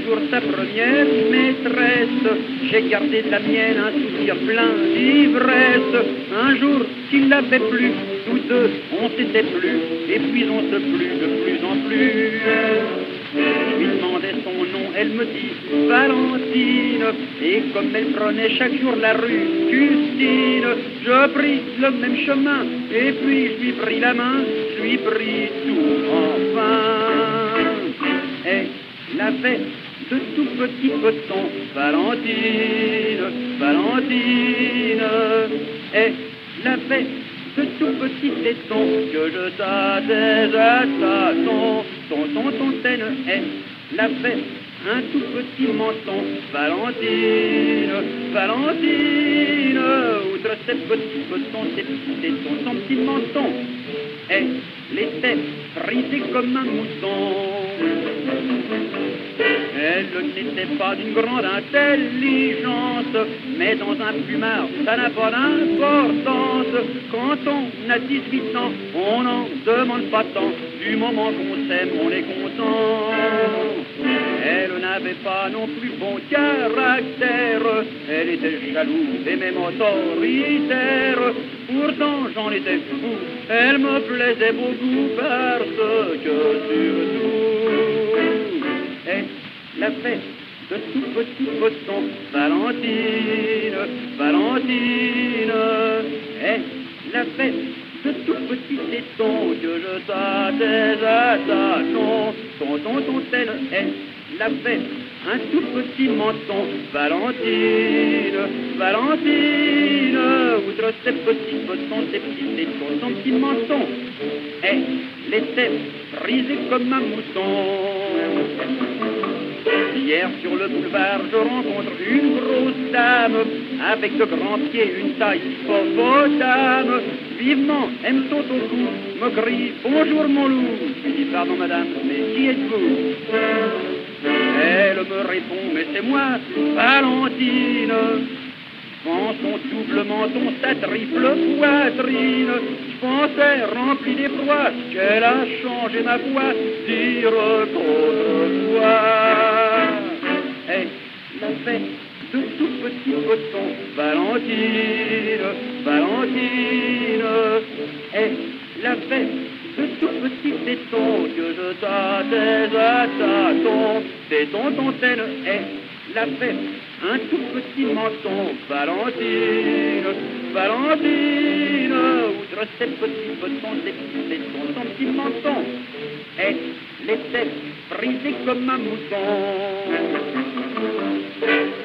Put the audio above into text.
toujours sa première maîtresse. J'ai gardé de la mienne un souvenir plein d'ivresse. Un jour qu'il l'avait plu, tous deux on s'était plu, et puis on se plut de plus en plus. Je lui demandais son nom, elle me dit Valentine. Et comme elle prenait chaque jour la rue Custine, je pris le même chemin, et puis je lui pris la main, je lui pris tout enfin. Elle avait de tout petits petons, Valentine, Valentine. Elle avait de tout petits tétons que je tâtais à tâtons. Tontaine, elle avait un tout petit menton, Valentine, Valentine. Outre ses petits petons, ses petits tétons, son petit menton, elle était frisée comme un mouton. Elle n'était pas d'une grande intelligence, mais dans un plumard, ça n'a pas d'importance. Quand on a 18 ans, on n'en demande pas tant. Du moment qu'on s'aime, on est content. Elle n'avait pas non plus bon caractère. Elle était jalouse et même autoritaire. Pourtant j'en étais fou, elle me plaisait beaucoup parce que surtout elle avait de tout petits potons, Valentine, Valentine. Elle avait de tout petits tétons que je tâtais à tâtons. Tontaine, elle avait un tout petit menton, Valentine, Valentine. Outre ses petits petons, ses petits tétons, son petit menton, elle était frisée comme un mouton. Hier sur le boulevard, je rencontre une grosse dame avec de grands pieds, une taille hippopotame. Vivement, elle me saute au cou, me crie « Bonjour mon loup !» Je dis « Pardon madame, mais qui êtes-vous » Elle me répond « Mais c'est moi, Valentine !» Dans son double menton, sa triple poitrine, je pensais rempli d'effroi qu'elle a changé ma voix, dire qu'autrefois elle avait de tout petits potons, Valentine, Valentine. Elle avait de tout petits tétons que je tâtais à tâtons. Tontaine, elle avait un tout petit menton, Valentine, Valentine. Outre ses petits petons, ses petits tétons, son petit menton, elle était frisée comme un mouton.